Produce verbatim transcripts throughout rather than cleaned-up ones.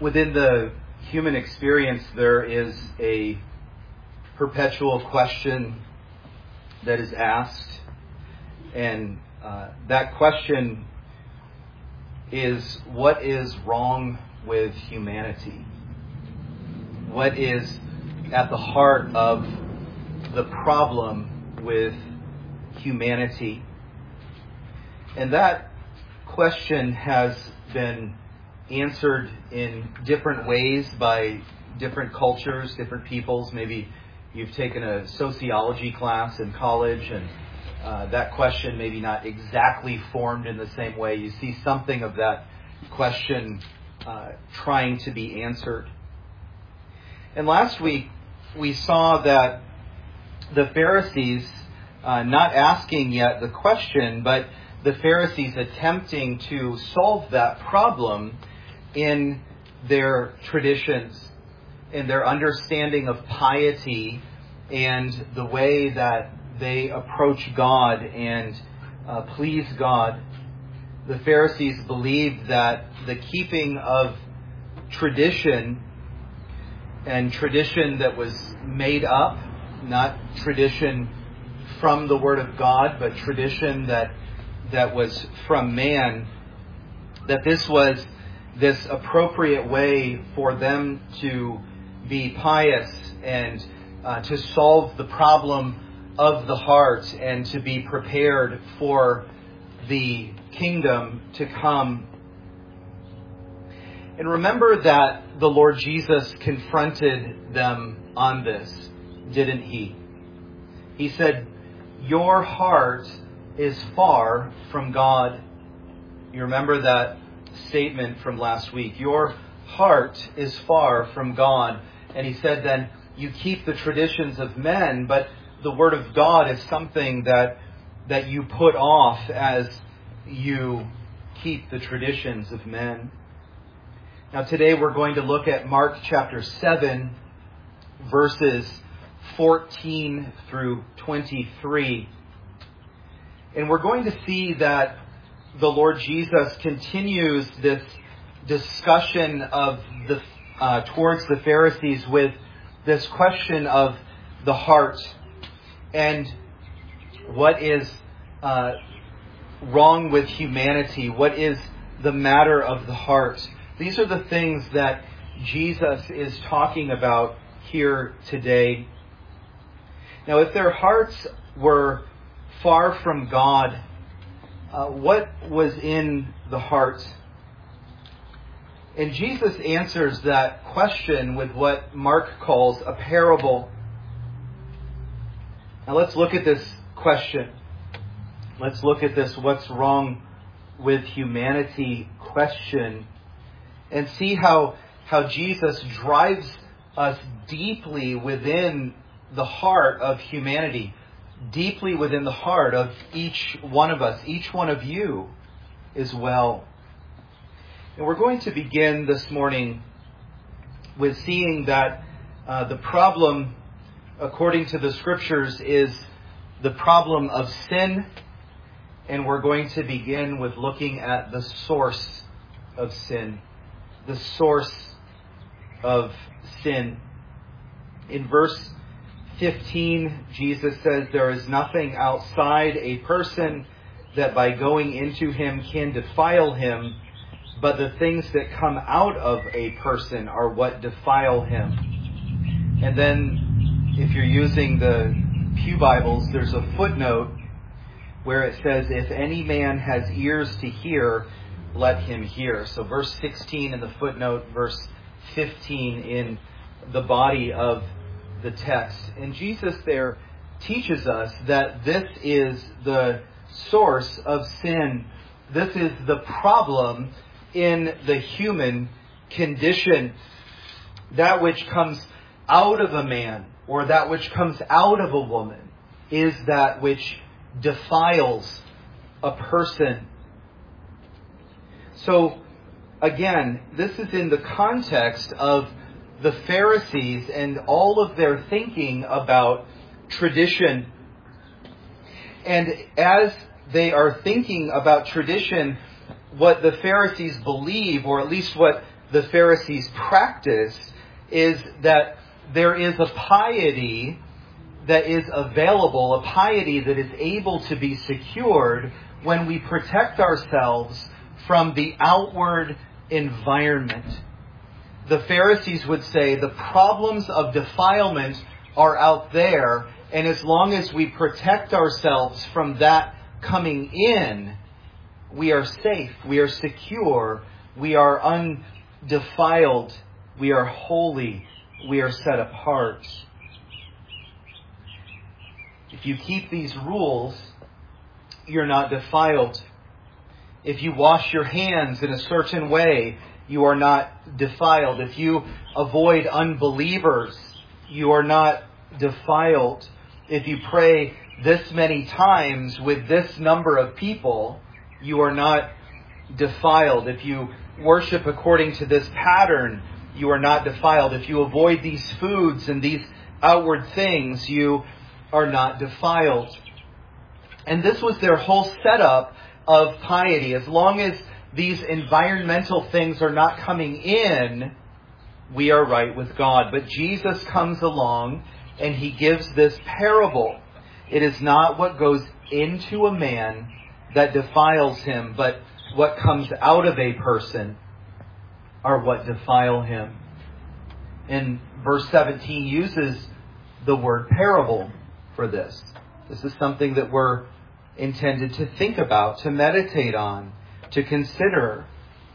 Within the human experience, there is a perpetual question that is asked, and uh, that question is, what is wrong with humanity? What is at the heart of the problem with humanity? And that question has been answered in different ways by different cultures, different peoples. Maybe you've taken a sociology class in college, and uh, that question maybe not exactly formed in the same way. You see something of that question uh, trying to be answered. And last week we saw that the Pharisees, uh, not asking yet the question, but the Pharisees attempting to solve that problem in their traditions, in their understanding of piety and the way that they approach God and uh, please God. The Pharisees believed that the keeping of tradition, and tradition that was made up, not tradition from the Word of God, but tradition that that was from man, that this was this appropriate way for them to be pious and uh, to solve the problem of the heart and to be prepared for the kingdom to come. And remember that the Lord Jesus confronted them on this, didn't he? He said, "Your heart is far from God." You remember that statement from last week. Your heart is far from God. And he said then, you keep the traditions of men, but the Word of God is something that that you put off as you keep the traditions of men. Now today we're going to look at Mark chapter seven, verses fourteen through twenty-three. And we're going to see that the Lord Jesus continues this discussion of the uh, towards the Pharisees with this question of the heart and what is uh, wrong with humanity. What is the matter of the heart? These are the things that Jesus is talking about here today. Now, if their hearts were far from God, uh, what was in the heart? And Jesus answers that question with what Mark calls a parable. Now let's look at this question. Let's look at this what's wrong with humanity question and see how, how Jesus drives us deeply within the heart of humanity. Deeply within the heart of each one of us, each one of you as well. And we're going to begin this morning with seeing that uh, the problem, according to the Scriptures, is the problem of sin. And we're going to begin with looking at the source of sin. The source of sin. In verse fifteen, Jesus says, "There is nothing outside a person that by going into him can defile him, but the things that come out of a person are what defile him." And then, if you're using the Pew Bibles, there's a footnote where it says, "If any man has ears to hear, let him hear." So verse sixteen in the footnote, verse fifteen in the body of the text. And Jesus there teaches us that this is the source of sin. This is the problem in the human condition. That which comes out of a man or that which comes out of a woman is that which defiles a person. So again, this is in the context of the Pharisees and all of their thinking about tradition. And as they are thinking about tradition, what the Pharisees believe, or at least what the Pharisees practiced is that there is a piety that is available, a piety that is able to be secured when we protect ourselves from the outward environment. The Pharisees would say the problems of defilement are out there, and as long as we protect ourselves from that coming in, we are safe, we are secure, we are undefiled, we are holy, we are set apart. If you keep these rules, you're not defiled. If you wash your hands in a certain way, you are not defiled. If you avoid unbelievers, you are not defiled. If you pray this many times with this number of people, you are not defiled. If you worship according to this pattern, you are not defiled. If you avoid these foods and these outward things, you are not defiled. And this was their whole setup of piety. As long as these environmental things are not coming in, we are right with God. But Jesus comes along and he gives this parable. It is not what goes into a man that defiles him, but what comes out of a person are what defile him. And verse seventeen uses the word parable for this. This is something that we're intended to think about, to meditate on, to consider.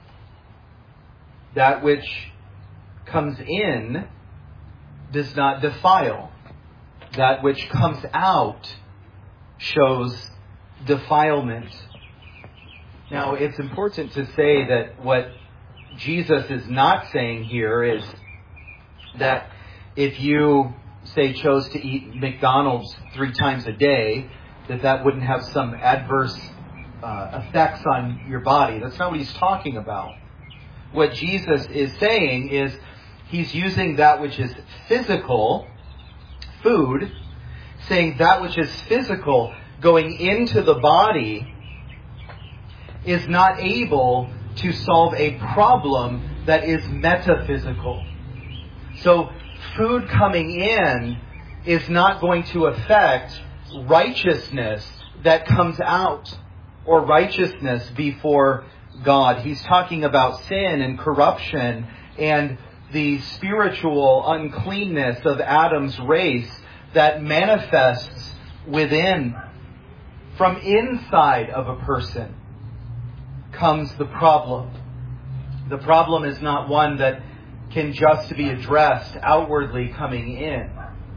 That which comes in does not defile. That which comes out shows defilement. Now, it's important to say that what Jesus is not saying here is that if you, say, chose to eat McDonald's three times a day, that that wouldn't have some adverse uh, effects on your body. That's not what he's talking about. What Jesus is saying is he's using that which is physical, food, saying that which is physical going into the body is not able to solve a problem that is metaphysical. So food coming in is not going to affect righteousness that comes out or righteousness before God. He's talking about sin and corruption and the spiritual uncleanness of Adam's race that manifests within. From inside of a person comes the problem. The problem is not one that can just be addressed outwardly coming in.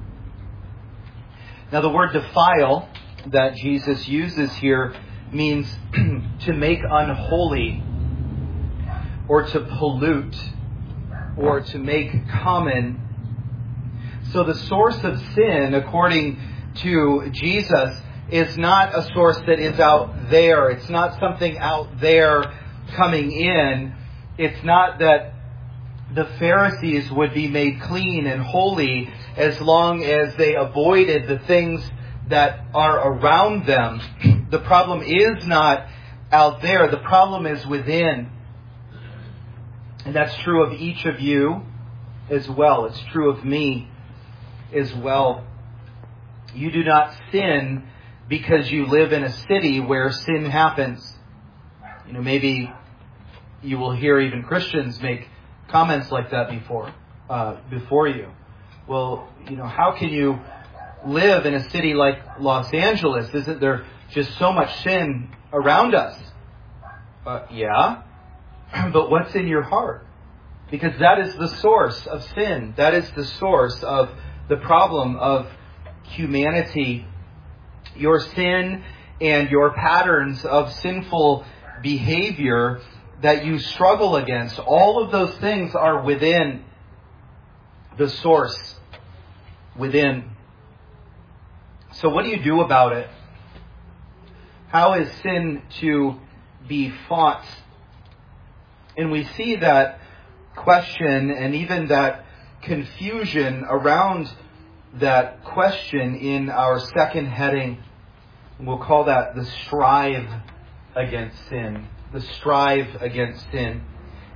Now, the word defile that Jesus uses here means to make unholy, or to pollute, or to make common. So the source of sin, according to Jesus, is not a source that is out there. It's not something out there coming in. It's not that the Pharisees would be made clean and holy as long as they avoided the things that are around them. The problem is not out there. The problem is within. And that's true of each of you as well. It's true of me as well. You do not sin because you live in a city where sin happens. You know, maybe you will hear even Christians make comments like that before, uh, before you. Well, you know, how can you live in a city like Los Angeles? Isn't there just so much sin around us? Uh, yeah, but what's in your heart? Because that is the source of sin. That is the source of the problem of humanity. Your sin and your patterns of sinful behavior that you struggle against, all of those things are within the source, within. So what do you do about it? How is sin to be fought? And we see that question and even that confusion around that question in our second heading. We'll call that the strive against sin. The strive against sin.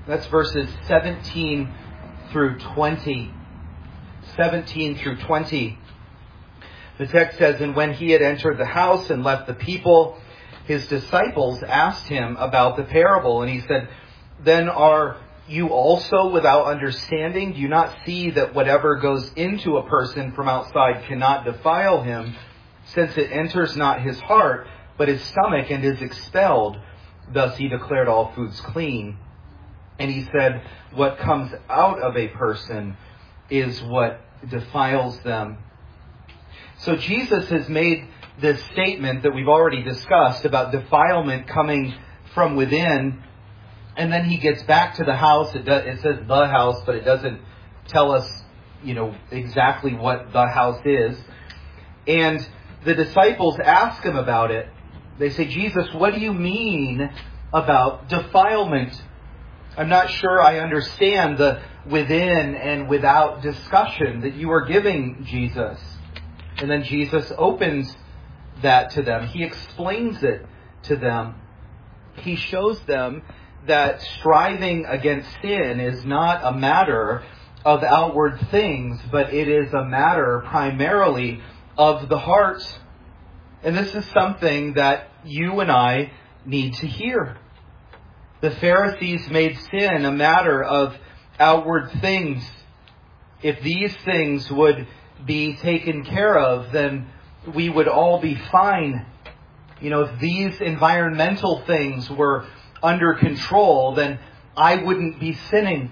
That's verses seventeen through twenty. seventeen through twenty. The text says, "And when he had entered the house and left the people, his disciples asked him about the parable. And he said, 'Then are you also without understanding? Do you not see that whatever goes into a person from outside cannot defile him, since it enters not his heart, but his stomach, and is expelled?' Thus he declared all foods clean. And he said, 'What comes out of a person is what defiles them.'" So Jesus has made this statement that we've already discussed about defilement coming from within. And then he gets back to the house. It, does, it says the house, but it doesn't tell us, you know, exactly what the house is. And the disciples ask him about it. They say, "Jesus, what do you mean about defilement? I'm not sure I understand the within and without discussion that you are giving, Jesus." And then Jesus opens that to them. He explains it to them. He shows them that striving against sin is not a matter of outward things, but it is a matter primarily of the heart. And this is something that you and I need to hear. The Pharisees made sin a matter of outward things. If these things would be taken care of, then we would all be fine. You know, if these environmental things were under control, then I wouldn't be sinning.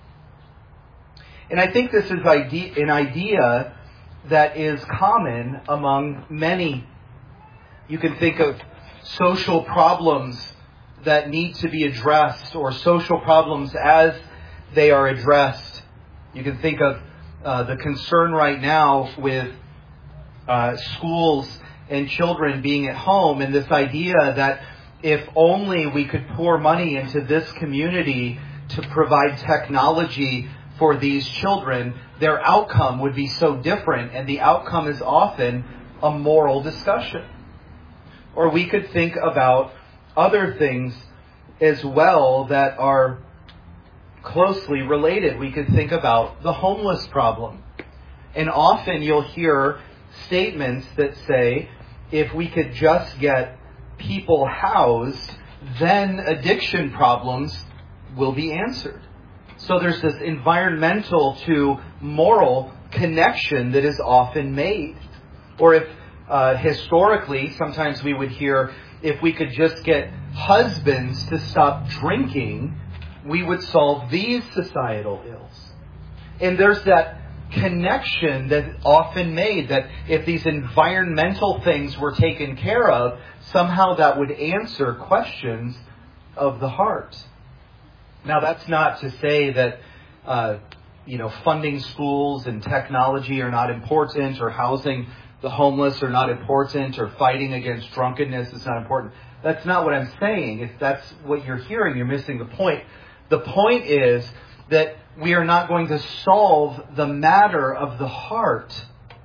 And I think this is an idea that is common among many. You can think of social problems that need to be addressed, or social problems as they are addressed. You can think of uh, the concern right now with uh, schools and children being at home, and this idea that if only we could pour money into this community to provide technology for these children, their outcome would be so different. And the outcome is often a moral discussion. Or we could think about other things as well that are closely related. We could think about the homeless problem. And often you'll hear statements that say, if we could just get people housed, then addiction problems will be answered. So there's this environmental to moral connection that is often made. Or if uh, historically, sometimes we would hear, if we could just get husbands to stop drinking, we would solve these societal ills. And there's that connection that's often made that if these environmental things were taken care of, somehow that would answer questions of the heart. Now, that's not to say that uh, you know funding schools and technology are not important, or housing the homeless are not important, or fighting against drunkenness is not important. That's not what I'm saying. If that's what you're hearing, you're missing the point. The point is that we are not going to solve the matter of the heart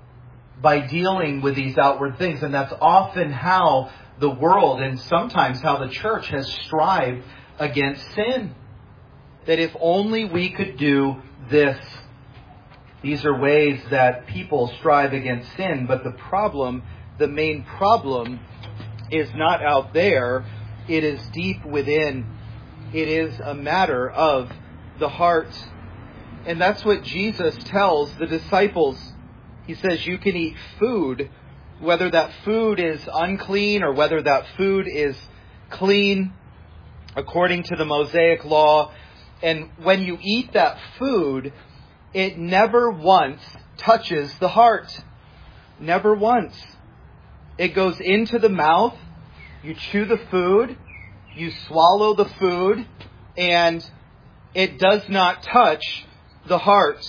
by dealing with these outward things. And that's often how the world, and sometimes how the church, has strived against sin. That if only we could do this. These are ways that people strive against sin. But the problem, the main problem, is not out there. It is deep within. It is a matter of the heart. And that's what Jesus tells the disciples. He says you can eat food, whether that food is unclean or whether that food is clean, according to the Mosaic law. And when you eat that food, it never once touches the heart. Never once. It goes into the mouth, you chew the food, you swallow the food, and it does not touch the heart.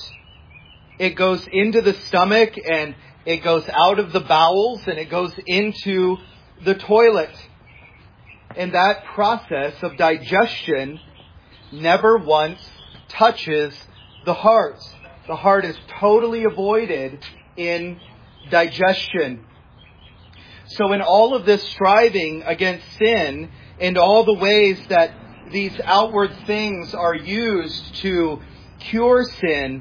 It goes into the stomach, and it goes out of the bowels, and it goes into the toilet. And that process of digestion never once touches the heart. The heart is totally avoided in digestion. So in all of this striving against sin, and all the ways that these outward things are used to cure sin,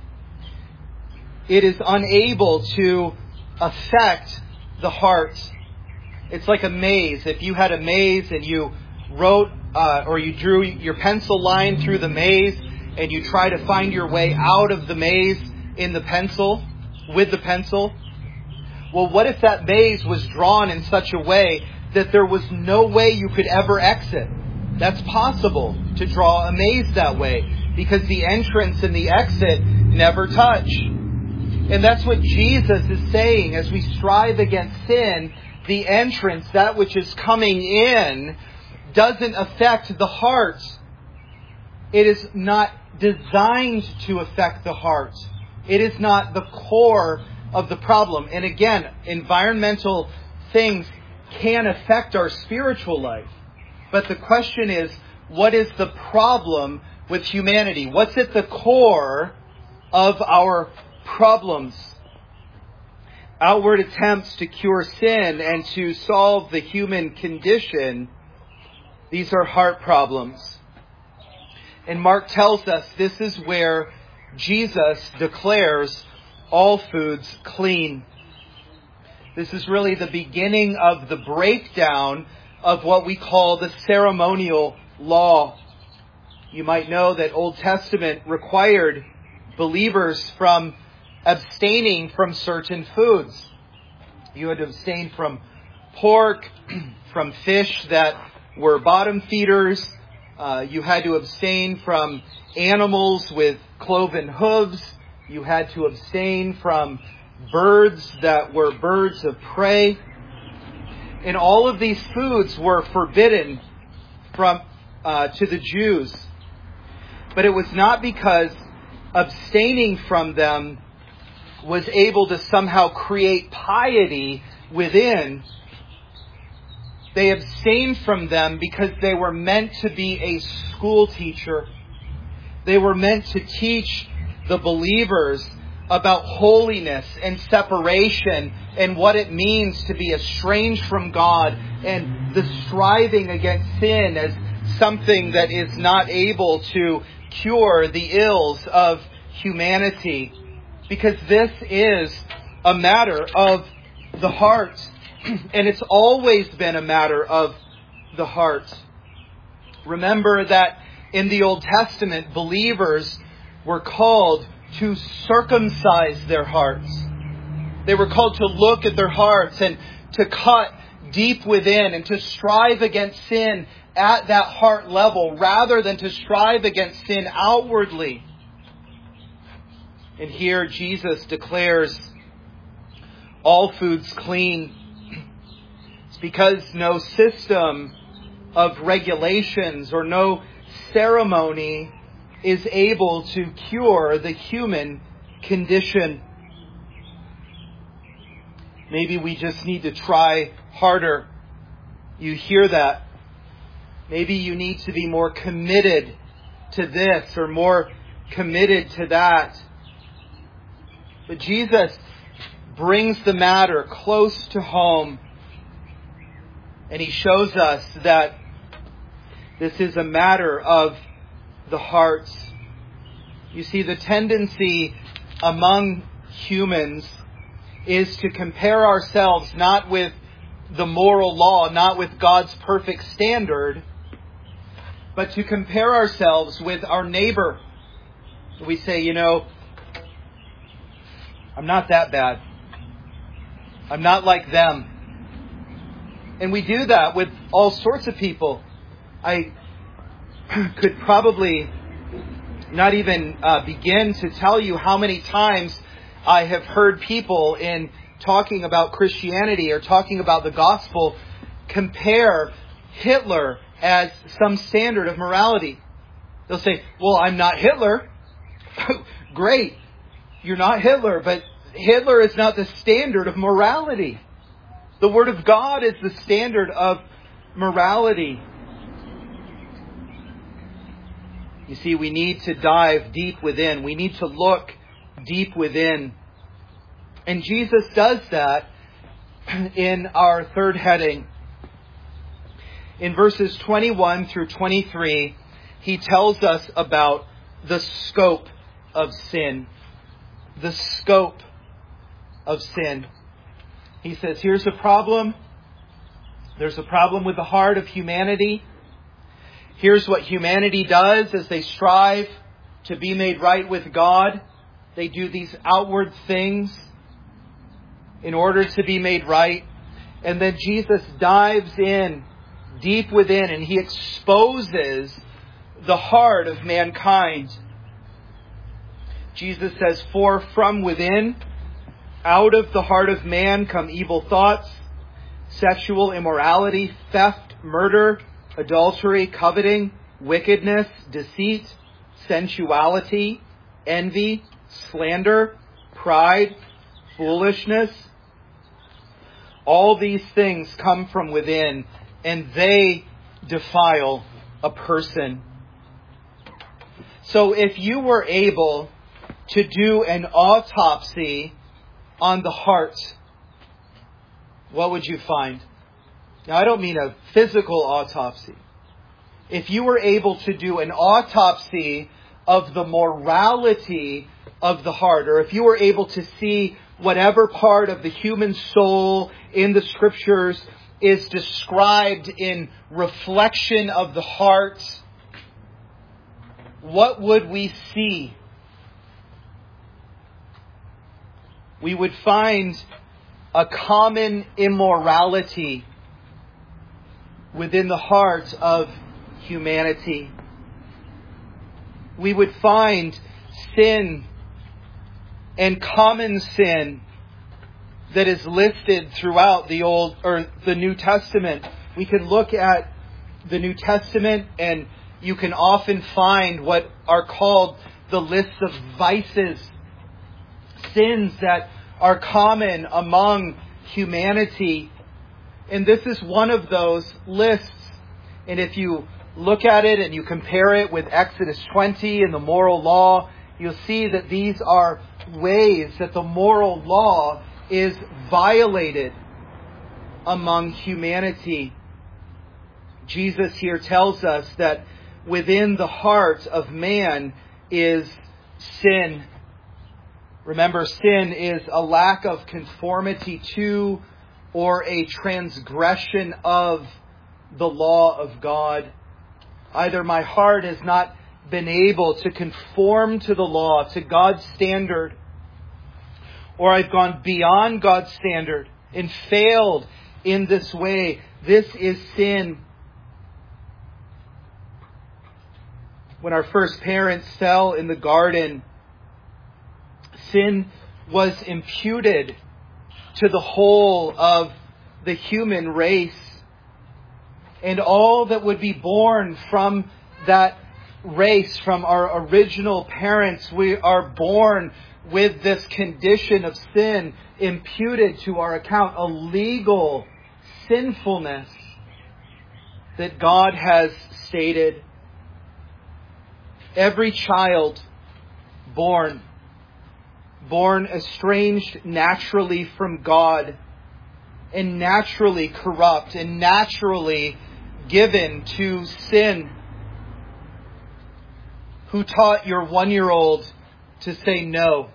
it is unable to affect the heart. It's like a maze. If you had a maze and you wrote uh, or you drew your pencil line through the maze and you try to find your way out of the maze in the pencil, with the pencil, well, what if that maze was drawn in such a way that there was no way you could ever exit? That's possible to draw a maze that way because the entrance and the exit never touch. And that's what Jesus is saying. As we strive against sin, the entrance, that which is coming in, doesn't affect the heart. It is not designed to affect the heart. It is not the core of the problem. And again, environmental things can affect our spiritual life. But the question is, what is the problem with humanity? What's at the core of our problems? Outward attempts to cure sin and to solve the human condition, these are heart problems. And Mark tells us this is where Jesus declares all foods clean. This is really the beginning of the breakdown of what we call the ceremonial law. You might know that Old Testament required believers from abstaining from certain foods. You had to abstain from pork, from fish that were bottom feeders. Uh, you had to abstain from animals with cloven hooves. You had to abstain from birds that were birds of prey. And all of these foods were forbidden from uh, to the Jews. But it was not because abstaining from them was able to somehow create piety within. They abstained from them because they were meant to be a school teacher. They were meant to teach the believers about holiness and separation and what it means to be estranged from God and the striving against sin as something that is not able to cure the ills of humanity. Because this is a matter of the heart. And it's always been a matter of the heart. Remember that in the Old Testament, believers were called to circumcise their hearts. They were called to look at their hearts and to cut deep within and to strive against sin at that heart level rather than to strive against sin outwardly. And here Jesus declares all foods clean. It's because no system of regulations or no ceremony is able to cure the human condition. Maybe we just need to try harder. You hear that? Maybe you need to be more committed to this or more committed to that. But Jesus brings the matter close to home. And He shows us that this is a matter of the hearts. You see, the tendency among humans is to compare ourselves not with the moral law, not with God's perfect standard, but to compare ourselves with our neighbor. We say, you know, I'm not that bad. I'm not like them. And we do that with all sorts of people. I could probably not even uh, begin to tell you how many times I have heard people in talking about Christianity or talking about the gospel compare Hitler as some standard of morality. They'll say, well, I'm not Hitler. Great. You're not Hitler, but Hitler is not the standard of morality. The Word of God is the standard of morality. You see, we need to dive deep within. We need to look deep within. And Jesus does that in our third heading. In verses twenty-one through twenty-three, he tells us about the scope of sin. The scope of sin. He says, here's a problem. There's a problem with the heart of humanity. Here's what humanity does as they strive to be made right with God. They do these outward things in order to be made right. And then Jesus dives in deep within and he exposes the heart of mankind. Jesus says, for from within, out of the heart of man come evil thoughts, sexual immorality, theft, murder, adultery, coveting, wickedness, deceit, sensuality, envy, slander, pride, foolishness. All these things come from within, and they defile a person. So if you were able to do an autopsy on the heart, what would you find? Now, I don't mean a physical autopsy. If you were able to do an autopsy of the morality of the heart, or if you were able to see whatever part of the human soul in the Scriptures is described in reflection of the heart, what would we see? We would find a common immorality within the heart of humanity. We would find sin and common sin that is listed throughout the Old or the New Testament. We can look at the New Testament and you can often find what are called the lists of vices, sins that are common among humanity. And this is one of those lists. And if you look at it and you compare it with Exodus twenty and the moral law, you'll see that these are ways that the moral law is violated among humanity. Jesus here tells us that within the heart of man is sin. Remember, sin is a lack of conformity to or a transgression of the law of God. Either my heart has not been able to conform to the law, to God's standard, or I've gone beyond God's standard and failed in this way. This is sin. When our first parents fell in the garden, sin was imputed to the whole of the human race. And all that would be born from that race, from our original parents, we are born with this condition of sin imputed to our account, a legal sinfulness that God has stated. Every child born, born estranged naturally from God, and naturally corrupt, and naturally given to sin. Who taught your one-year-old to say no?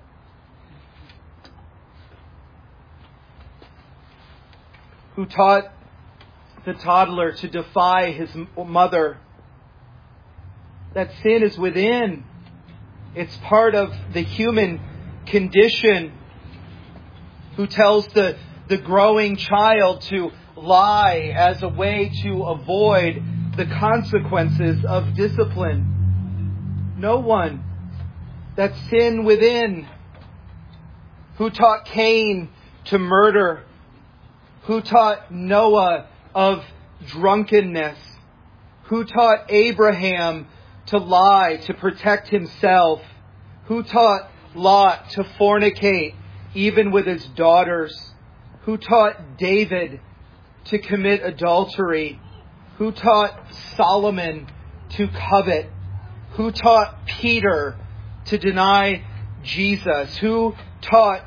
Who taught the toddler to defy his mother? That sin is within. It's part of the human condition. Who tells the, the growing child to lie as a way to avoid the consequences of discipline? No one. That sin within. Who taught Cain to murder? Who taught Noah of drunkenness? Who taught Abraham to lie to protect himself? Who taught Lot to fornicate even with his daughters? Who taught David to commit adultery? Who taught Solomon to covet? Who taught Peter to deny Jesus? Who taught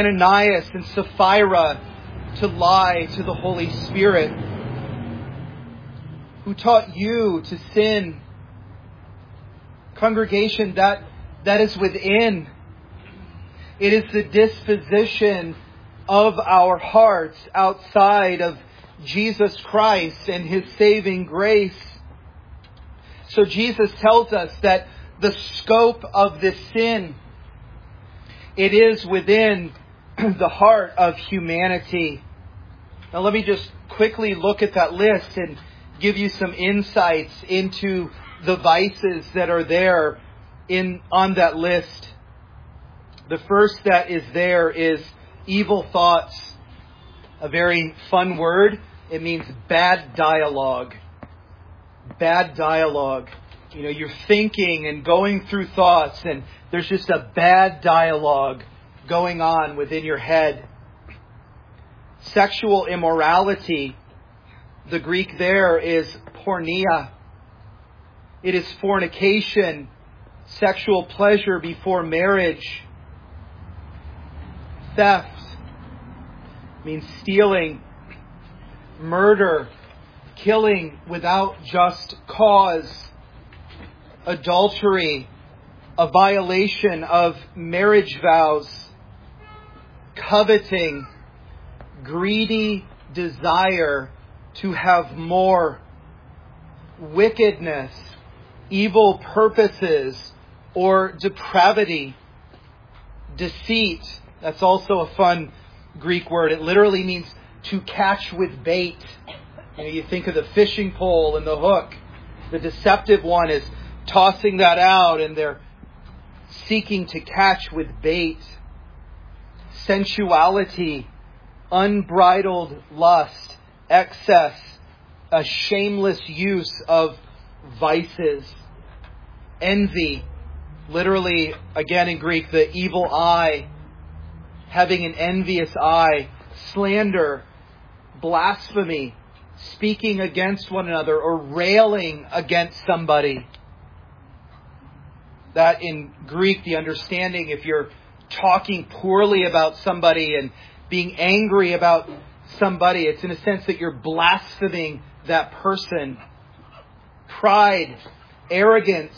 Ananias and Sapphira to lie to the Holy Spirit? who taught you to sin. Congregation, that, that is within. It is the disposition of our hearts outside of Jesus Christ and His saving grace. So Jesus tells us that the scope of this sin, it is within the heart of humanity. Now let me just quickly look at that list and give you some insights into the vices that are there in on that list. The first that is there is evil thoughts. A very fun word. It means bad dialogue. Bad dialogue. You know, you're thinking and going through thoughts, and there's just a bad dialogue going on within your head. Sexual immorality. The Greek there is porneia. It is fornication, sexual pleasure before marriage. Theft means stealing, murder, killing without just cause, adultery, a violation of marriage vows, coveting, greedy desire to have more, wickedness, evil purposes, or depravity, deceit. That's also a fun Greek word. It literally means to catch with bait. You know, you think of the fishing pole and the hook. The deceptive one is tossing that out, and they're seeking to catch with bait. Sensuality, unbridled lust, excess, a shameless use of vices. Envy, literally, again in Greek, the evil eye, having an envious eye. Slander, blasphemy, speaking against one another or railing against somebody. That in Greek, the understanding, if you're talking poorly about somebody and being angry about somebody, it's in a sense that you're blaspheming that person. Pride, arrogance,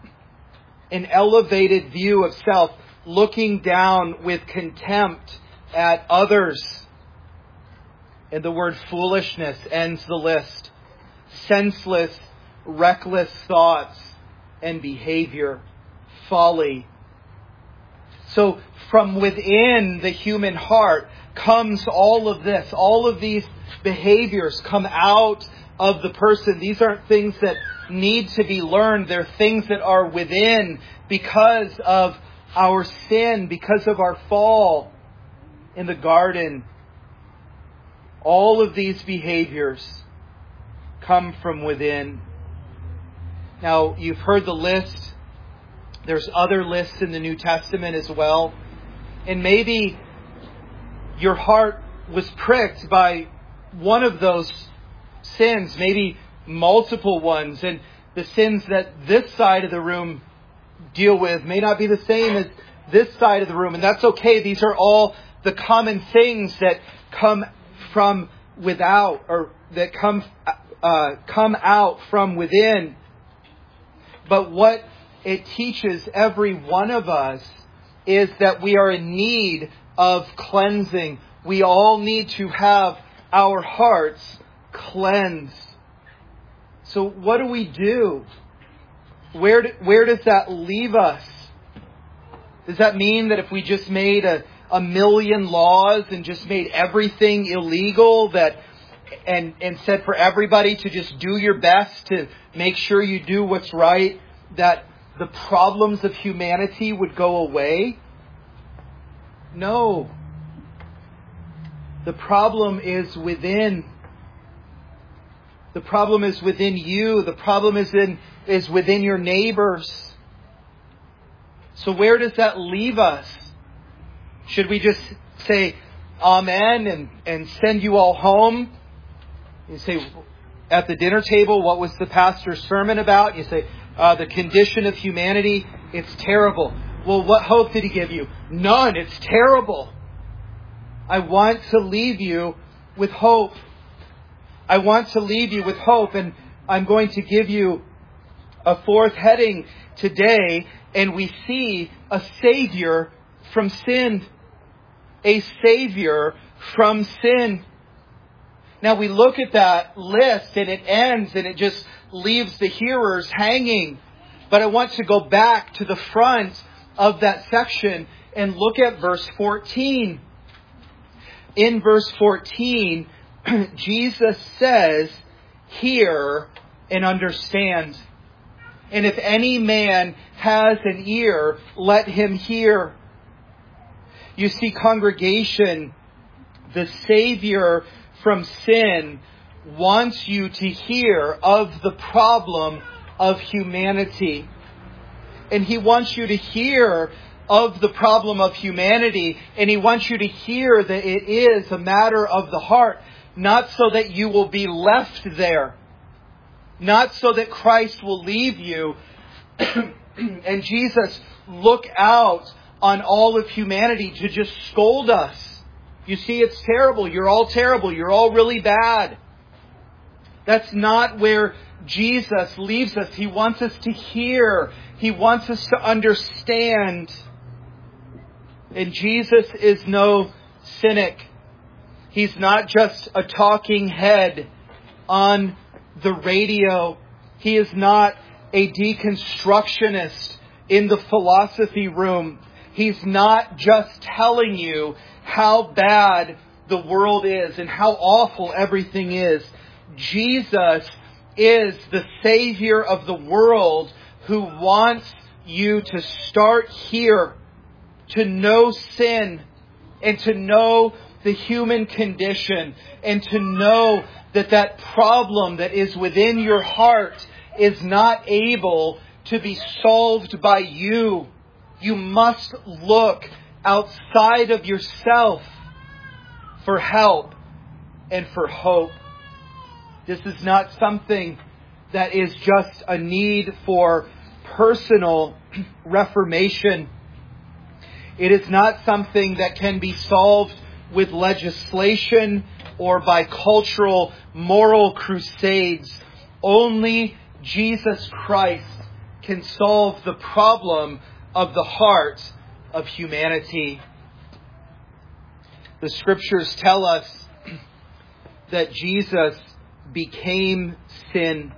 an elevated view of self, looking down with contempt at others. And the word foolishness ends the list. Senseless, reckless thoughts and behavior. Folly. So from within the human heart comes all of this. All of these behaviors come out of the person. These aren't things that need to be learned. They're things that are within because of our sin, because of our fall in the garden. All of these behaviors come from within. Now, you've heard the list. There's other lists in the New Testament as well. And maybe your heart was pricked by one of those sins, maybe multiple ones. And the sins that this side of the room deal with may not be the same as this side of the room. And that's okay. These are all the common things that come from without, or that come uh, come out from within. But what it teaches every one of us is that we are in need of cleansing. We all need to have our hearts cleansed. So what do we do? Where do, where does that leave us? Does that mean that if we just made a, a million laws and just made everything illegal, that and, and said for everybody to just do your best to make sure you do what's right, that the problems of humanity would go away? No. The problem is within. The problem is within you. The problem is in is within your neighbors. So where does that leave us? Should we just say amen and, and send you all home? You say at the dinner table, what was the pastor's sermon about? You say, uh, the condition of humanity, it's terrible. Well, what hope did he give you? None. It's terrible. I want to leave you with hope. I want to leave you with hope. And I'm going to give you a fourth heading today, and we see a Savior from sin. A Savior from sin. Now we look at that list and it ends and it just leaves the hearers hanging. But I want to go back to the front of that section and look at verse fourteen. In verse fourteen, Jesus says, "Hear and understand. And if any man has an ear, let him hear." You see, congregation, the Savior from sin wants you to hear of the problem of humanity. And He wants you to hear of the problem of humanity. And He wants you to hear that it is a matter of the heart. Not so that you will be left there. Not so that Christ will leave you and Jesus look out on all of humanity to just scold us. You see, it's terrible. You're all terrible. You're all really bad. That's not where Jesus leaves us. He wants us to hear. He wants us to understand. And Jesus is no cynic. He's not just a talking head on the radio. He is not a deconstructionist in the philosophy room. He's not just telling you how bad the world is and how awful everything is. Jesus is the Savior of the world who wants you to start here, to know sin and to know the human condition and to know that that problem that is within your heart is not able to be solved by you. You must look outside of yourself for help and for hope. This is not something that is just a need for personal reformation. It is not something that can be solved with legislation or by cultural moral crusades. Only Jesus Christ can solve the problem of the heart of humanity. The Scriptures tell us that Jesus became sin.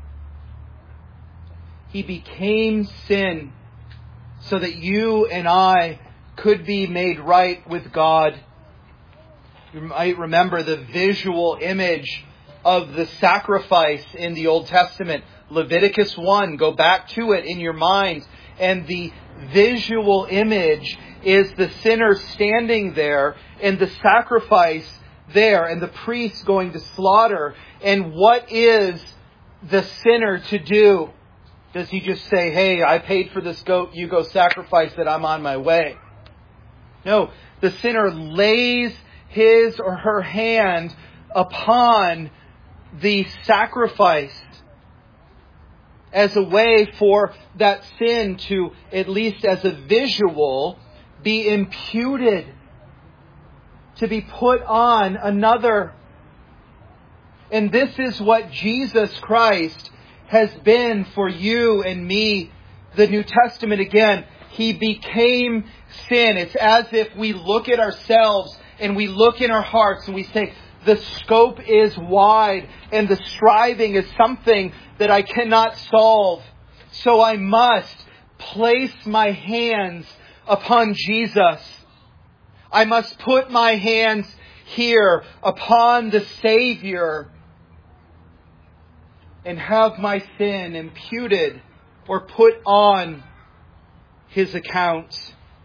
He became sin so that you and I could be made right with God. You might remember the visual image of the sacrifice in the Old Testament. Leviticus one, go back to it in your mind. And the visual image is the sinner standing there and the sacrifice there and the priest going to slaughter. And what is the sinner to do? Does he just say, "Hey, I paid for this goat, you go sacrifice it, I'm on my way"? No, the sinner lays his or her hand upon the sacrifice as a way for that sin to, at least as a visual, be imputed, to be put on another. And this is what Jesus Christ has been for you and me. The New Testament, again, He became sin. It's as if we look at ourselves and we look in our hearts and we say, the scope is wide and the striving is something that I cannot solve. So I must place my hands upon Jesus. I must put my hands here upon the Savior and have my sin imputed or put on His account.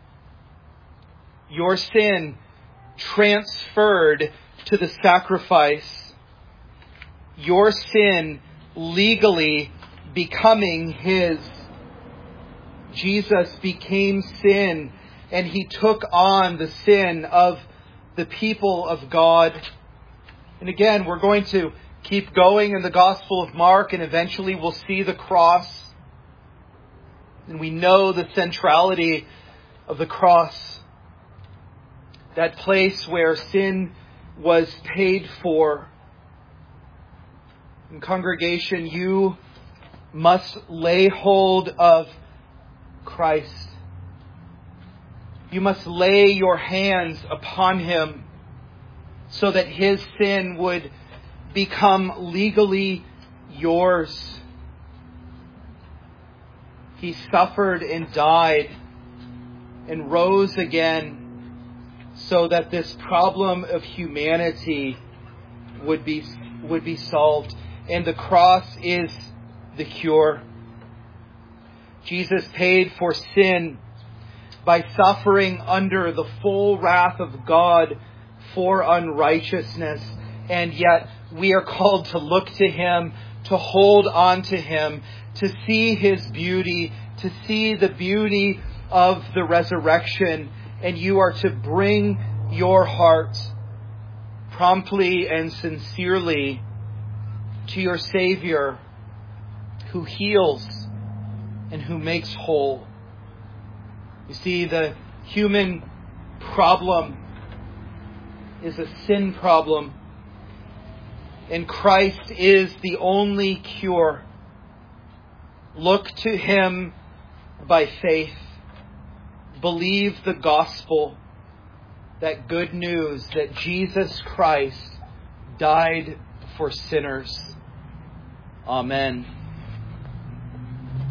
Your sin transferred to the sacrifice. Your sin legally becoming His. Jesus became sin and He took on the sin of the people of God. And again, we're going to keep going in the Gospel of Mark and eventually we'll see the cross. And we know the centrality of the cross. That place where sin was paid for. And congregation, you must lay hold of Christ. You must lay your hands upon Him so that His sin would become legally yours. He suffered and died and rose again so that this problem of humanity would be would be solved. And the cross is the cure. Jesus paid for sin by suffering under the full wrath of God for unrighteousness. And yet we are called to look to Him, to hold on to Him, to see His beauty, to see the beauty of the resurrection. And you are to bring your heart promptly and sincerely to your Savior, who heals and who makes whole. You see, the human problem is a sin problem, and Christ is the only cure. Look to Him by faith. Believe the gospel, that good news that Jesus Christ died for sinners. Amen.